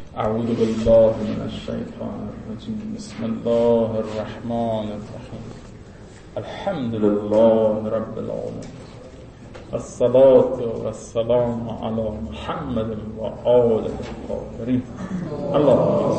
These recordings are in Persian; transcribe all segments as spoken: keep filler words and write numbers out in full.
اعوذ بالله من الشیطان الرجیم. بسم الله الرحمن الرحیم. الحمد لله رب العالمین. الصلاة والسلام على محمد و آله الطاهرین. اللهم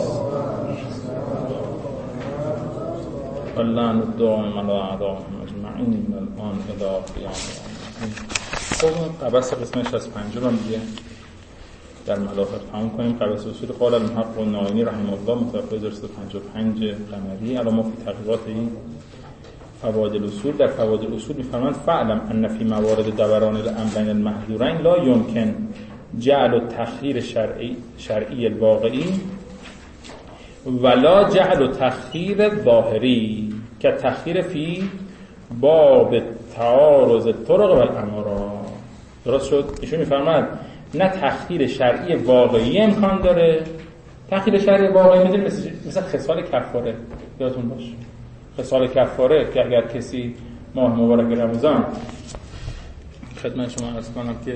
اللعن الدائم على اعدائهم اجمعین من الان الی قیام الدین. خب قبس قسم شصت و پنج رو دیگه در ملاحظ تمام کنیم. قبس اصول قال المحق و ناینی رحمه الله متوفی هزار و سیصد و پنجاه و پنج قمری. الان ما فی تحقیقات این فوائد الاصول در فوائد الاصول می‌فرمایند فعلم ان فی موارد دوران الامر بین المحظورین لا يمكن جعل التخییر شرعی شرعی الواقعی ولا جعل التخییر ظاهری که تخییر فی باب تعارض الطرق والامارات. درست شد؟ ایشون می‌فرماید نه تخییر شرعی واقعی امکان داره. تخییر شرعی واقعی می‌دونید مثل مثلا خصال کفاره. یادتون باشه خصال کفاره که اگر کسی ماه مبارک رمضان خدمت شما عرض کنم که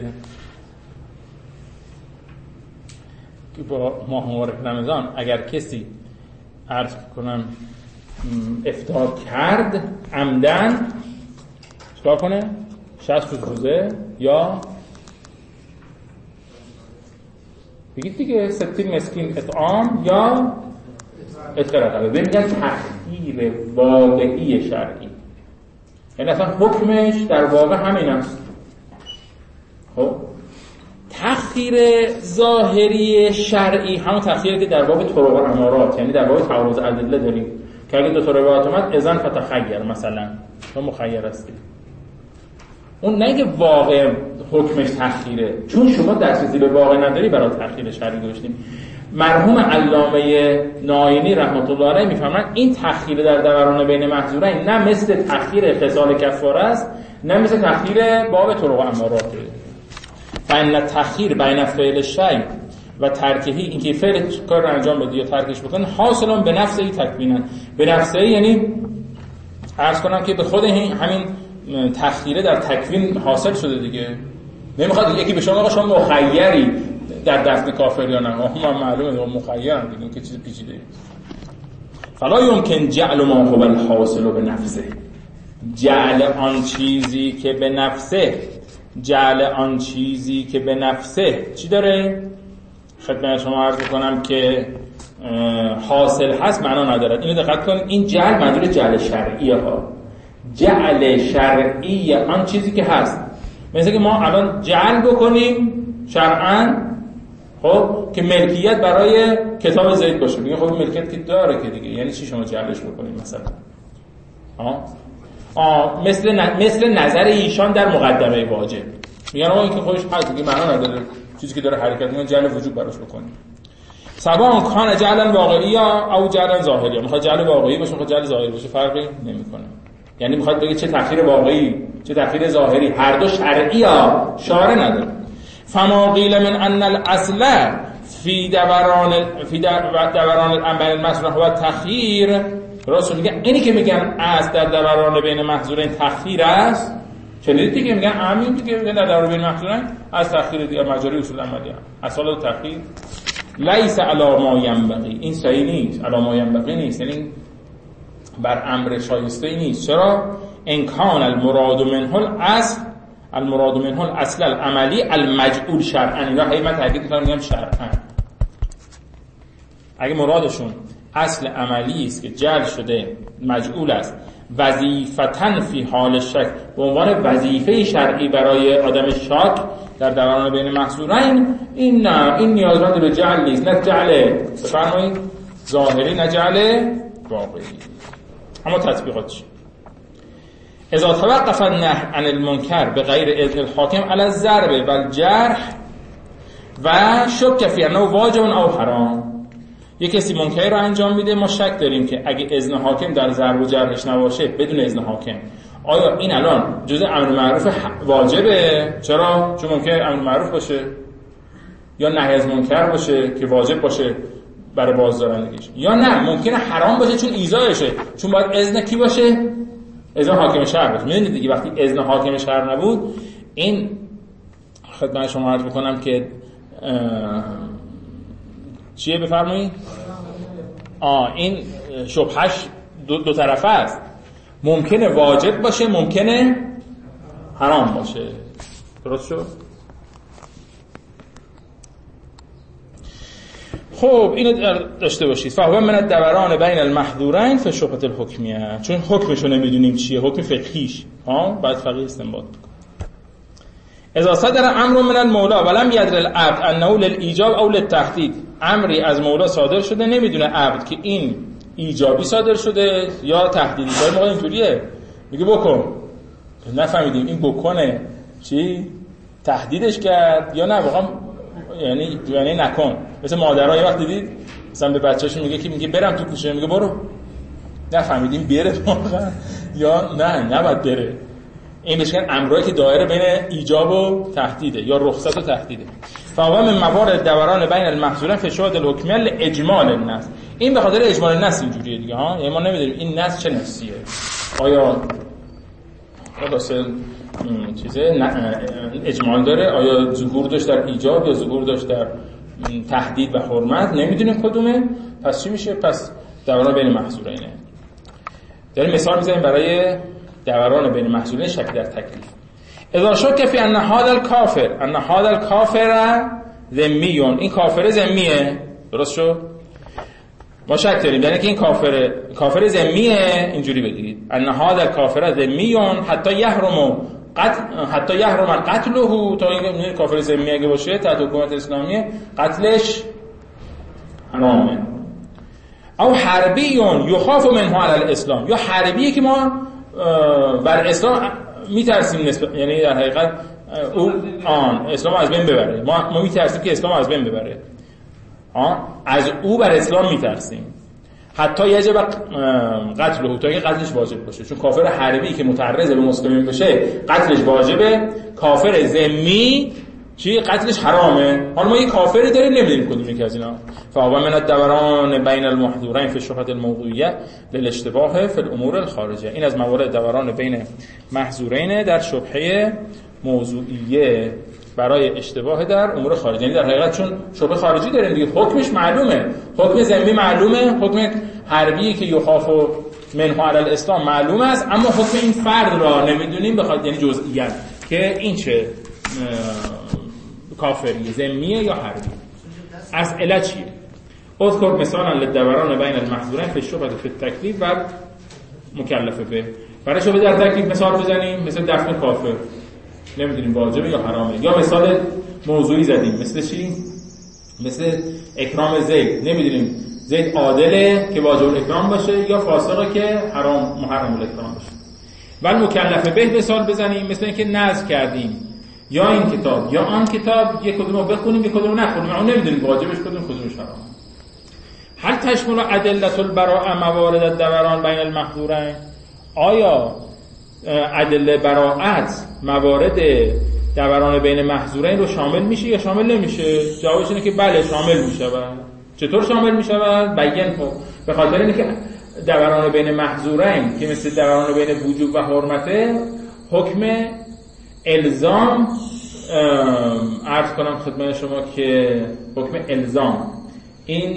با ماه مبارک رمضان اگر کسی عرض کنم افطار کرد عمدن چیکار کنه؟ شصت روز روزه یا بگید دیگه ستین مسکین اطعام یا اطلاع رقبه. ببینید تخییر واقعی شرعی یعنی اصلا حکمش در واقع همین است. خب تخییر ظاهری شرعی همون تخییری که در باب طرق و امارات یعنی در باب تعارض ادله داریم که اگه دو تا روایت اومد اذن فتخیر مثلا تو مخیر هستی. اون نه که واقع حکمش تخییره، چون شما دسترسی به واقع نداری برای تخییر شرعی گذاشتیم. مرحوم علامه ناینی رحمت الله علیه میفهمن این تخییر در دوران بین محظورین نه مثل تخییر خصال کفاره است نه مثل تخییر باب طرق و امارات. فإن التخییر بین فعل شیء و ترکهی اینکه فعل کار رو انجام بده یا ترکش بکنه حاصلا به نفسه تکوینا. به نفسه یعنی عرض کنم که به خود همین تخییره در تکوین حاصل شده دیگه. نمیخواد یکی به شما آقا شما مخیری در دست کافر یا نه. ما معلومه مخیرم دیگه که چیز پیچیده. فلا یمکن جعل ما هو الحاصل به نفسه. جعل آن چیزی که به نفسه جعل آن چیزی که به نفسه چی داره؟ خدمت شما عرض کنم که حاصل هست معنا نداره. اینو دقت کنید. این جعل منظور جعل شرعیه ها. جعل شرعی آن چیزی که هست. مثل که ما الان جعل بکنیم شرعاً خب که ملکیت برای کتاب زید باشه. میگه خب ملکیت که داره که دیگه یعنی چی شما جعلش بکنیم مثلا؟ ها آ مثل ن... مثل نظر ایشان در مقدمه واجب. میگن آقا این که خودش هست دیگه معنا نداره. چیزی که داره حرکت میکنه جعل وجوب براش بکنیم. سواء کان جعلا واقعی او جعلا ظاهری. میخواد جعل واقعی باشه میخواد جعل ظاهری باشه فرقی نمیکنه. یعنی میخواد بگه چه تخییر واقعی چه تخییر ظاهری هر دو شرعی ها شارع نداره. فما قیل من ان الاصل فی دوران فی دوران الامر المسروح و تخییر. راست میگن اینی که میگن از در دوران بین محظورین تخییر است. چنین دیگه میگن همین دیگه میگن در دوران بین محظورین از تخییر دیگه مجاری اصول عملی اصل تخییر لیس علی ما ینبغی. این صحیح نیست. علی ما ینبغی نیست یعنی بر امر شایسته نیست. چرا؟ ان کان المراد منه الاصل المراد منه الاصل العملی المجعول شرعا. یا هی من تاکید می‌کنم میگم شرعا. اگه مرادشون اصل عملی است که جعل شده مجعول است وظیفتن فی حال شک به عنوان وظیفه شرعی برای آدم شاک در دوران بین محظورین این نه این نیازمند به جعل نیست. نه جعل بفرمایید ظاهری نه جعل واقعی. اما تطبیقات چی؟ اذا توقف النهی عن المنکر بغیر اذن الحاکم علی الضرب و الجرح و شک فی انه واجب او حرام. یک کسی منکر رو انجام میده ما شک داریم که اگه اذن حاکم در ضرب و جرحش نباشه بدون اذن حاکم آیا این الان جزء امر معروف واجبه؟ چرا؟ چون ممکنه امر معروف باشه یا نهی از منکر باشه که واجب باشه برای بازدارندگیش، یا نه ممکنه حرام باشه چون ایذایشه، چون باید اذن کی باشه؟ اذن حاکم شهر باشه. میدونید دیگه وقتی اذن حاکم شهر نبود این خدمت شما عرض میکنم که چیه بفرمایید؟ آه این شبهش دو, دو طرفه است، ممکنه واجب باشه ممکنه حرام باشه. درست شد؟ خب اینو داشته باشید. فهو من الدوران بین المحظورین فی شبهة الحکمیه، چون حکمشو نمیدونیم چیه، حکم فقهیش ها بعد فقیه استنباط بکنه. اذا صدر امر من المولا ولم يدر العبد انه للایجاب او للتحدید، امری از مولا صادر شده نمیدونه عبد که این ایجابی صادر شده یا تحدیدی. در موقع اینطوریه میگه بکن، نفهمیدیم این بکنه چی تهدیدش کرد یا نه واقعا یعنی یعنی نکن. مثل مادرها یه وقت دیدید مثلا به بچه‌شون میگه که میگه برم تو کوچه، میگه برو، نفهمیدیم بره واقعا یا نه نباید بره. این بهش میگن امرایی که دایره بین ایجاب و تهدیده یا رخصت و تهدیده. فهو من موارد دوران بین المحظورین فی شبهة الحکمیه لاجمال النص، این به خاطر اجمال النص اینجوریه دیگه ها، یعنی ما نمیدونیم این نص چه نصیه، آیا خلاصه چیزه اجمال داره، آیا ظهور داشت در ایجاب یا ظهور داشت در تهدید و حرمت، نمیدونیم کدومه. پس چی میشه؟ پس دوران بین محظورینه. داریم مثال میزنیم برای دوران بین محظورین شک در تکلیف. اذا شک فی ان هذا الکافر ان هذا الکافر ذمیون، این کافر ذمیه، درست شد؟ ما شک داریم یعنی که این کافر کافر ذمیه، اینجوری بگید ان هذا الکافر ذمیون حتی یحرم قتل حتی یحرم قتله، تا این کافر ذمی اگه باشه تحت حکومت اسلامی قتلش حرامه. او حربیون یخاف منه علی الاسلام، یا حربیه که ما بر اسلام میترسیم نسبت، یعنی در حقیقت او آن اسلام از بین ببره، ما ما میترسیم که اسلام از بین ببره، آن از او بر اسلام میترسیم. حتی یجب قتله، تا اینکه قتلش واجب باشه، چون کافر حربی که متعرض به مسلمین بشه قتلش واجبه، کافر ذمی چی قتلش حرامه. حالا ما یه کافری داریم نمیدونیم کدوم یکی از اینا. فهو من الدوران بین المحظورین فی شبهة الموضوعیه للاشتباه فی الامور الخارجه، این از موارد دوران بین محظورین در شبهه موضوعیه برای اشتباه در امور خارجی، یعنی در حقیقت چون شبهه خارجی داریم دیگه، حکمش معلومه، حکم ذمی معلومه، حکم حربی که یخاف منه علی الاسلام معلومه است، اما حکم این فرد را نمیدونیم، بخاطر یعنی جزئیات که این چه کافریه، ذمیه یا حربی. اسئله چیه؟ اذکر مثالا للدوران بین المحظورین فی الشبهة فی التکلیف و مکلف به. برای شبهه در تکلیف مثال بزنیم، مثل دفن کافر نمیدونیم واجبه یا حرامه، یا مثال موضوعی زدیم مثل چی؟ مثل اکرام زید، نمیدونیم زید عادله که واجب الاکرام باشه یا فاسقه که حرام محرم الاکرام باشه. ولی مکلف به مثال بزنیم مثل اینکه نذر کردیم یا این کتاب یا آن کتاب، یک کدوم رو بخونیم یک کدوم رو نخونیم، اون نمیدونیم واجبش کدوم کدومش حرام. هل تشمل ادله البراءه موارد الدوران بین المحظورین، آیا ادله براءت موارد دوران بین محظورین رو شامل میشه یا شامل نمیشه؟ جوابش اینه که بله شامل میشه. چطور شامل میشه؟ بیان خب به خاطر اینه که دوران بین محظورین که مثل دوران بین وجوب و حرمته، حکم الزام عرض کنم خدمت شما که حکم الزام این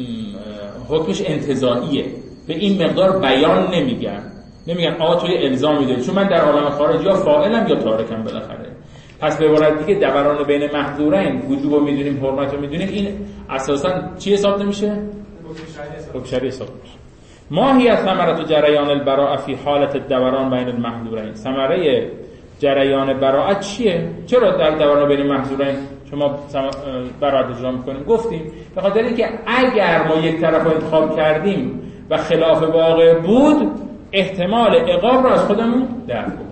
حکمش انتزاعیه، به این مقدار بیان نمیگن، نمیگن آ توی الزامی داری، چون من در عالم خارج یا فاعلم یا تارکم بالاخره. پس به عبارت دیگه دوران بین محظورین وجوب رو میدونیم حرمت رو میدونیم، این اساسا چی حساب نمیشه؟ حکم شرعی حساب میشه. ما هی ثمره جریان البراءه فی حالت الدوران بین المحظورین، ثمره جریان براءت چیه؟ چرا در دوران بین محظورین شما براءت اجرا میکنیم؟ گفتیم به خاطر اینکه اگر ما یک طرف رو انتخاب کردیم و خلاف واقع بود، احتمال عقاب رو از خودمون دفع بکنیم.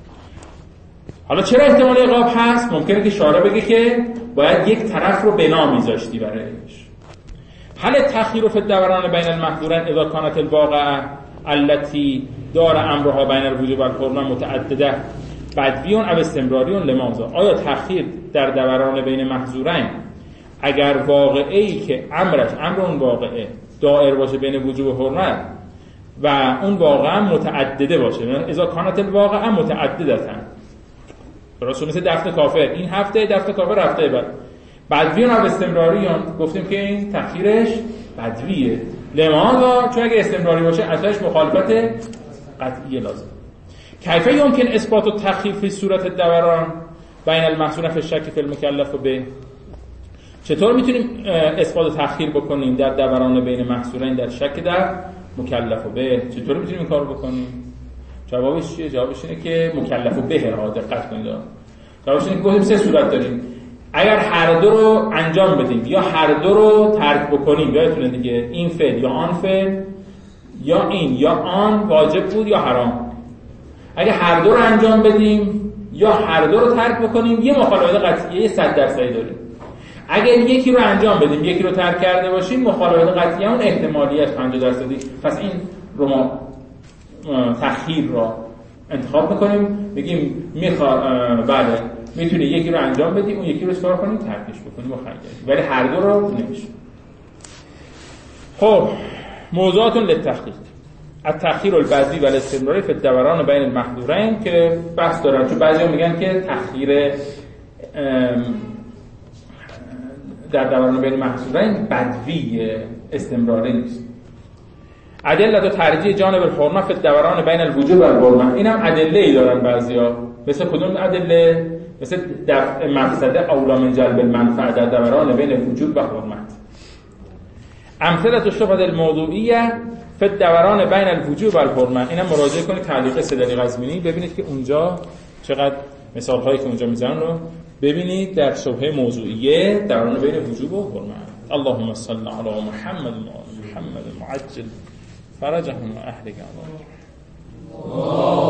حالا چرا احتمال عقاب هست؟ ممکنه که شارع بگه که باید یک طرف رو بنا میذاشتی برایش. هل تأخیر فی الدوران بین المحظورین اذا كانت الواقعه التي دار امرها بین الوجوب و الحرمه متعدده بدویون او استمراریون لماذا، آیا تأخیر در دوران بین محظورین اگر واقعه‌ای که امرش امر اون واقعه دائر باشه بین وجوب و حرمت و اون واقعا متعدده باشه، اذا كانت الواقعه متعددتن، درست مثل دفن کافر این هفته دفن کافر هفته بعد بدویون و استمراریون گفتیم که این تأخیرش بدویه. لماذا؟ چون اگه استمراری باشه ازش مخالفت قطعی لازم. کیف یمکن اثبات التأخیر فی صورت الدوران بین المحصور فی الشک فی المکلف و به، چطور میتونیم اثبات تأخیر بکنیم در دوران بین محصورین در شک در مکلف و به؟ چطور میتونیم این کارو بکنیم؟ جوابش چیه؟ جوابش اینه که مکلف و به ها دقت کنید. جوابش اینه که گفتیم سه صورت داریم. اگر هر دو رو انجام بدیم یا هر دو رو ترک بکنیم، یادتونه دیگه این فعل یا آن فعل، یا این یا آن واجب بود یا حرام. اگه هر دو رو انجام بدیم یا هر دو رو ترک بکنیم یه مخالفت قطعی صد درصدی داریم. اگر یکی رو انجام بدیم یکی رو ترک کرده باشیم مخالفت قطعی اون احتمالیت پنجاه درصدی. پس این رو ما تأخیر را انتخاب میکنیم، بگیم میخوا بله میتونی یکی رو انجام بدی اون یکی رو اصرار کنیم ترکش بکنیم و خرج، ولی هر دو رو نمیشه. خب موضوعات للتحقیق التأخیر البدوی و الاستمراری فی الدوران بین المحظورین که بحث دارن، چون بعضیا میگن که تأخیر در دوران بین محظورین بدوی استمراری نیست. ادله ترجیح جانب الحرمه فی الدوران بین الوجوب و الحرمه، اینم ادله‌ای دارن بعضیا. مثل کدوم ادله؟ مثل دفع مفسده اولا من جلب المنفعه در دوران بین الوجوب و حرمت. امثله الشبهه الموضوعیه فی الدوران بین الوجوب و الحرمه، اینم مراجعه کنید تعلیق سیدعلی قزوینی ببینید که اونجا چقدر مثال هایی که اونجا میزنن رو ببینید در شبهه موضوعیه دوران بین وجوب و حرمت. اللهم صل علی محمد و محمد معجل فرجهم و اهلک.